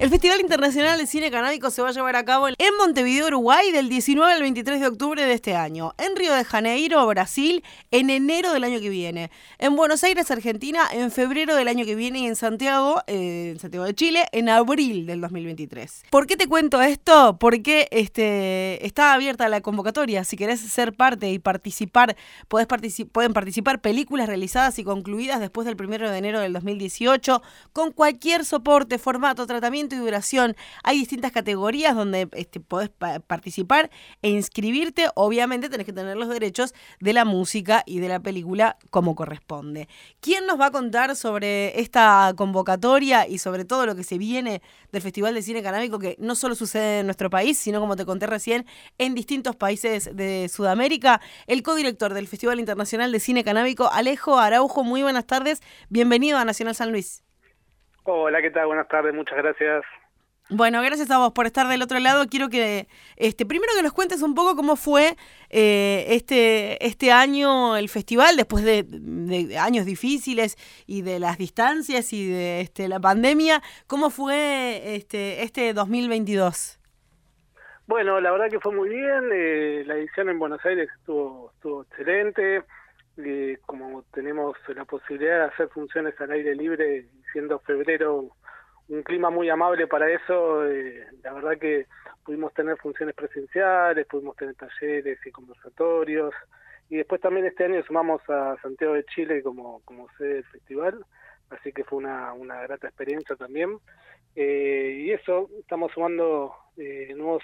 El Festival Internacional de Cine Canábico se va a llevar a cabo en Montevideo, Uruguay, del 19 al 23 de octubre de este año. En Río de Janeiro, Brasil, en enero del año que viene. En Buenos Aires, Argentina, en febrero del año que viene. Y en Santiago de Chile, en abril del 2023. ¿Por qué te cuento esto? Porque está abierta la convocatoria. Si querés ser parte y participar, pueden participar películas realizadas y concluidas después del 1 de enero del 2018, con cualquier soporte, formato, tratamiento y duración. Hay distintas categorías donde podés participar e inscribirte. Obviamente tenés que tener los derechos de la música y de la película como corresponde. ¿Quién nos va a contar sobre esta convocatoria y sobre todo lo que se viene del Festival de Cine Canábico, que no solo sucede en nuestro país, sino, como te conté recién, en distintos países de Sudamérica? El codirector del Festival Internacional de Cine Canábico, Alejo Araujo. Muy buenas tardes, bienvenido a Nacional San Luis. Hola, ¿qué tal? Buenas tardes, muchas gracias. Bueno, gracias a vos por estar del otro lado. Quiero que primero que nos cuentes un poco cómo fue este año el festival, después de años difíciles y de las distancias y de la pandemia. ¿Cómo fue este 2022? Bueno, la verdad que fue muy bien. La edición en Buenos Aires estuvo excelente. Como tenemos la posibilidad de hacer funciones al aire libre, siendo febrero un clima muy amable para eso, la verdad que pudimos tener funciones presenciales, pudimos tener talleres y conversatorios, y después también este año sumamos a Santiago de Chile como sede del festival, así que fue una grata experiencia también. Y eso, estamos sumando nuevos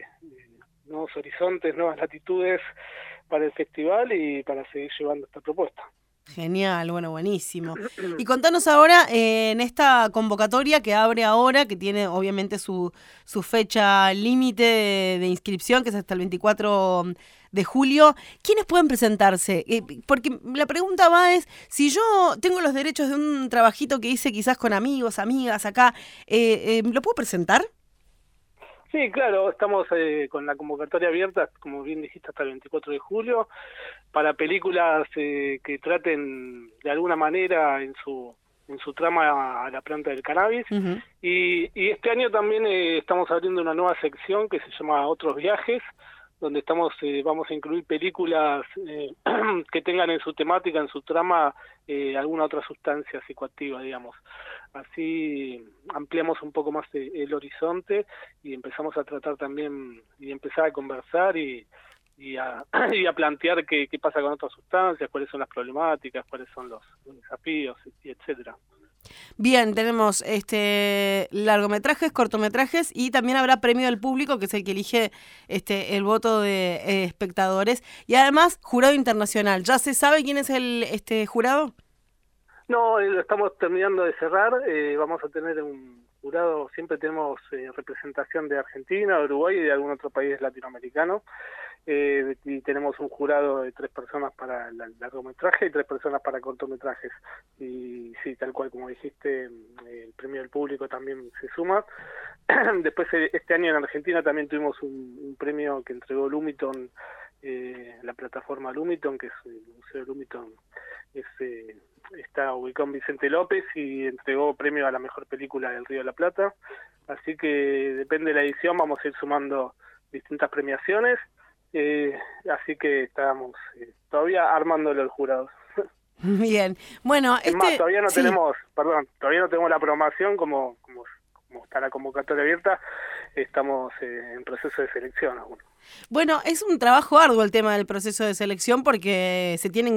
horizontes, nuevas latitudes para el festival y para seguir llevando esta propuesta. Genial, bueno, buenísimo. Y contanos ahora, en esta convocatoria que abre ahora, que tiene obviamente su fecha límite de inscripción, que es hasta el 24 de julio, ¿quiénes pueden presentarse? Porque la pregunta es, si yo tengo los derechos de un trabajito que hice quizás con amigos, amigas acá, ¿lo puedo presentar? Sí, claro, estamos con la convocatoria abierta, como bien dijiste, hasta el 24 de julio, para películas que traten de alguna manera en su trama a la planta del cannabis. Uh-huh. Y este año también estamos abriendo una nueva sección que se llama Otros Viajes, donde vamos a incluir películas que tengan en su temática, en su trama, alguna otra sustancia psicoactiva, digamos. Así ampliamos un poco más el horizonte y empezamos a tratar también, y empezar a conversar y a plantear qué pasa con otras sustancias, cuáles son las problemáticas, cuáles son los desafíos, y etcétera. Bien, tenemos largometrajes, cortometrajes, y también habrá premio del público, que es el que elige el voto de espectadores, y además jurado internacional. ¿Ya se sabe quién es el jurado? No, lo estamos terminando de cerrar. Vamos a tener un jurado, siempre tenemos representación de Argentina, de Uruguay y de algún otro país latinoamericano. Y tenemos un jurado de 3 personas para el largometraje y 3 personas para cortometrajes. Y sí, tal cual como dijiste, el premio del público también se suma. Después, este año en Argentina también tuvimos un premio que entregó Lumiton, la plataforma Lumiton, que es el Museo Lumiton, está ubicado en Vicente López, y entregó premio a la mejor película del Río de la Plata. Así que depende de la edición, vamos a ir sumando distintas premiaciones. Así que estamos todavía armándolo el jurado. Bien, bueno, es más, todavía no tenemos la programación como está la convocatoria abierta. Estamos en proceso de selección aún. Bueno, es un trabajo arduo el tema del proceso de selección, porque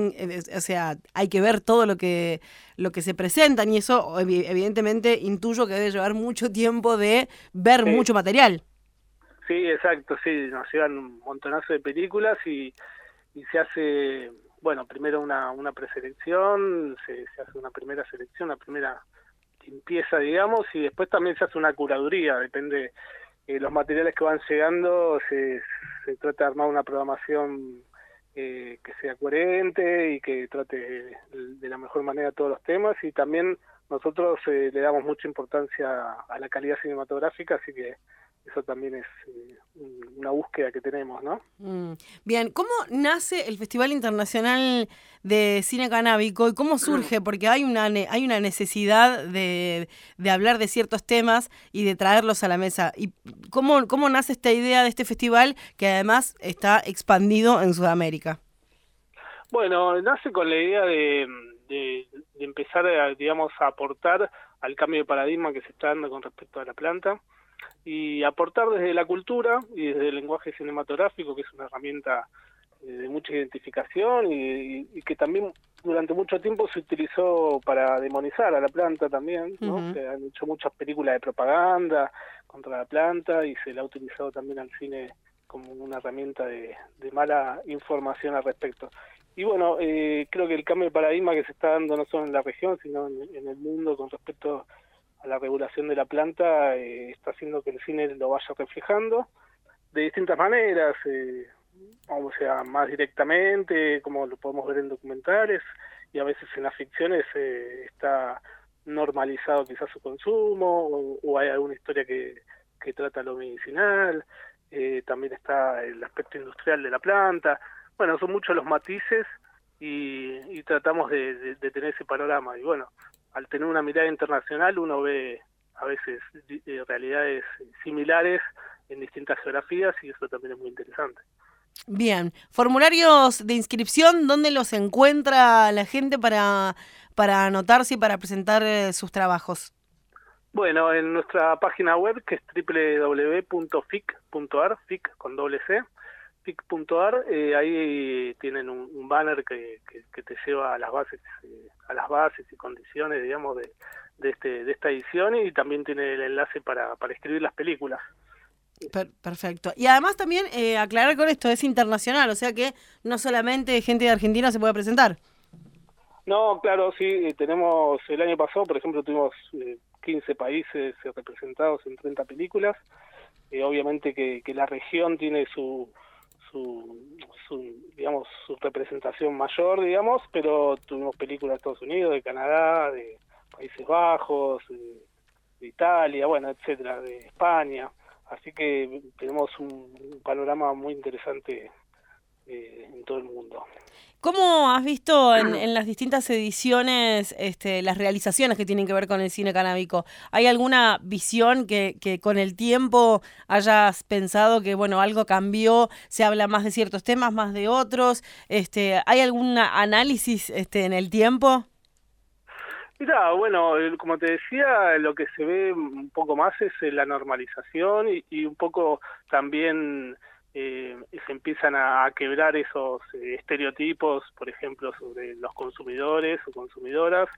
hay que ver todo lo que se presentan, y eso evidentemente intuyo que debe llevar mucho tiempo de ver mucho material. Sí, exacto, sí, nos llegan un montonazo de películas y se hace, bueno, primero una preselección, se hace una primera selección, una primera limpieza, digamos, y después también se hace una curaduría, depende de los materiales que van llegando, se trata de armar una programación que sea coherente y que trate de la mejor manera todos los temas, y también nosotros le damos mucha importancia a la calidad cinematográfica, así que eso también es una búsqueda que tenemos, ¿no? Bien, ¿cómo nace el Festival Internacional de Cine Canábico y cómo surge? Porque hay una necesidad de hablar de ciertos temas y de traerlos a la mesa. ¿Y cómo nace esta idea de este festival que además está expandido en Sudamérica? Bueno, nace con la idea de empezar a aportar al cambio de paradigma que se está dando con respecto a la planta, y aportar desde la cultura y desde el lenguaje cinematográfico, que es una herramienta de mucha identificación y que también durante mucho tiempo se utilizó para demonizar a la planta también, ¿no? Uh-huh. Se han hecho muchas películas de propaganda contra la planta y se la ha utilizado también al cine como una herramienta de mala información al respecto. Y bueno, creo que el cambio de paradigma que se está dando no solo en la región, sino en el mundo con respecto a la regulación de la planta, está haciendo que el cine lo vaya reflejando de distintas maneras, o sea, más directamente, como lo podemos ver en documentales, y a veces en las ficciones está normalizado quizás su consumo, o hay alguna historia que trata lo medicinal, también está el aspecto industrial de la planta. Bueno, son muchos los matices y tratamos de tener ese panorama. Y bueno, al tener una mirada internacional uno ve a veces realidades similares en distintas geografías y eso también es muy interesante. Bien, formularios de inscripción, ¿dónde los encuentra la gente para anotarse y para presentar sus trabajos? Bueno, en nuestra página web, que es www.fic.ar, fic con doble C, fic.ar, ahí tienen un banner que te lleva a las bases y condiciones, digamos, de esta edición, y también tiene el enlace para escribir las películas. Perfecto. Y además también aclarar con esto, es internacional, o sea que no solamente gente de Argentina se puede presentar. No, claro, sí, tenemos, el año pasado, por ejemplo, tuvimos 15 países representados en 30 películas. Obviamente que la región tiene su digamos, su representación mayor, digamos, pero tuvimos películas de Estados Unidos, de Canadá, de Países Bajos, de Italia, bueno, etcétera, de España. Así que tenemos un panorama muy interesante en todo el mundo. ¿Cómo has visto en las distintas ediciones las realizaciones que tienen que ver con el cine canábico? ¿Hay alguna visión que con el tiempo hayas pensado que bueno, algo cambió, se habla más de ciertos temas, más de otros? ¿Hay algún análisis en el tiempo? Mirá, bueno, como te decía, lo que se ve un poco más es la normalización y un poco también se empiezan a quebrar esos estereotipos, por ejemplo, sobre los consumidores o consumidoras.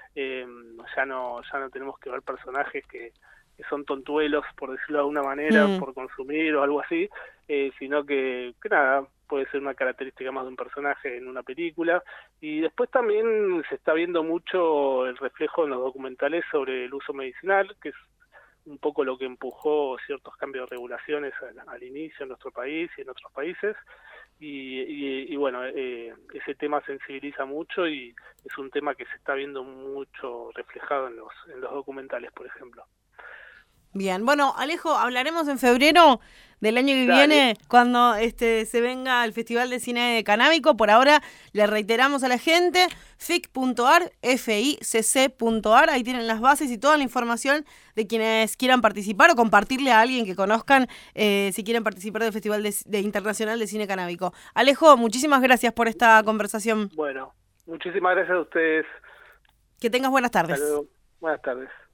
Ya no tenemos que ver personajes que son tontuelos, por decirlo de alguna manera, por consumir o algo así, sino que nada, puede ser una característica más de un personaje en una película. Y después también se está viendo mucho el reflejo en los documentales sobre el uso medicinal, que es un poco lo que empujó ciertos cambios de regulaciones al inicio en nuestro país y en otros países. Y bueno, ese tema sensibiliza mucho y es un tema que se está viendo mucho reflejado en los documentales, por ejemplo. Bien, bueno, Alejo, hablaremos en febrero del año que viene, cuando se venga al Festival de Cine Canábico. Por ahora le reiteramos a la gente, fic.ar, ficc.ar, ahí tienen las bases y toda la información de quienes quieran participar o compartirle a alguien que conozcan si quieren participar del Festival de Internacional de Cine Canábico. Alejo, muchísimas gracias por esta conversación. Bueno, muchísimas gracias a ustedes. Que tengas buenas tardes. Hasta luego. Buenas tardes.